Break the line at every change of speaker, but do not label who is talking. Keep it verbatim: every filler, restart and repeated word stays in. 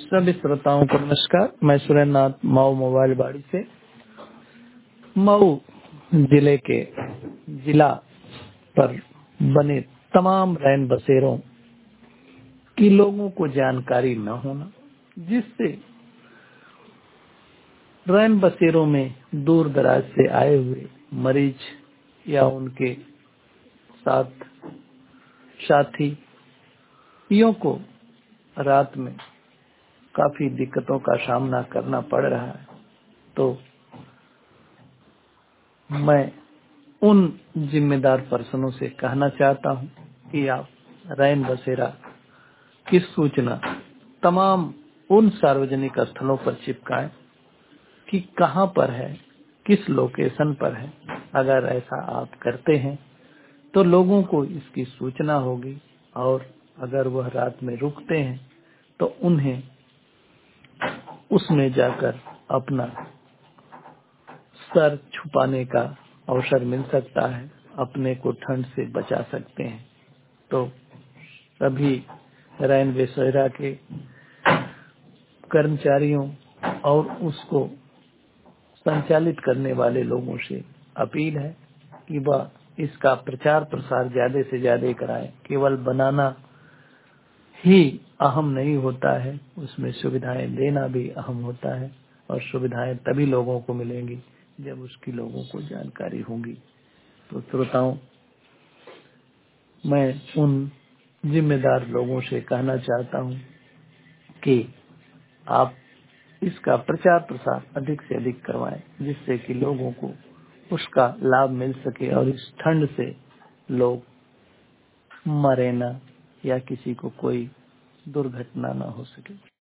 सभी श्रोताओं को नमस्कार। मैं सुरेंद्र नाथ मऊ मोबाइल बाड़ी से मऊ जिले के जिला पर बने तमाम रैन बसेरों की लोगों को जानकारी न होना, जिससे रैन बसेरों में दूर दराज से आए हुए मरीज या उनके साथ साथियों को रात में काफी दिक्कतों का सामना करना पड़ रहा है। तो मैं उन जिम्मेदार पर्सनों से कहना चाहता हूं कि आप रैन बसेरा की सूचना तमाम उन सार्वजनिक स्थलों पर चिपकाएं कि कहां पर है, किस लोकेशन पर है। अगर ऐसा आप करते हैं तो लोगों को इसकी सूचना होगी, और अगर वह रात में रुकते हैं तो उन्हें उसमें जाकर अपना सर छुपाने का अवसर मिल सकता है, अपने को ठंड से बचा सकते हैं। तो सभी रैन बसेरा के कर्मचारियों और उसको संचालित करने वाले लोगों से अपील है कि वह इसका प्रचार प्रसार ज्यादा से ज्यादा कराएं। केवल बनाना ही अहम नहीं होता है, उसमें सुविधाएं देना भी अहम होता है, और सुविधाएं तभी लोगों को मिलेंगी जब उसकी लोगों को जानकारी होगी। तो श्रोताओं, मैं उन जिम्मेदार लोगों से कहना चाहता हूं कि आप इसका प्रचार प्रसार अधिक से अधिक करवाएं, जिससे कि लोगों को उसका लाभ मिल सके और इस ठंड से लोग मरे ना या किसी को कोई दुर्घटना ना हो सके।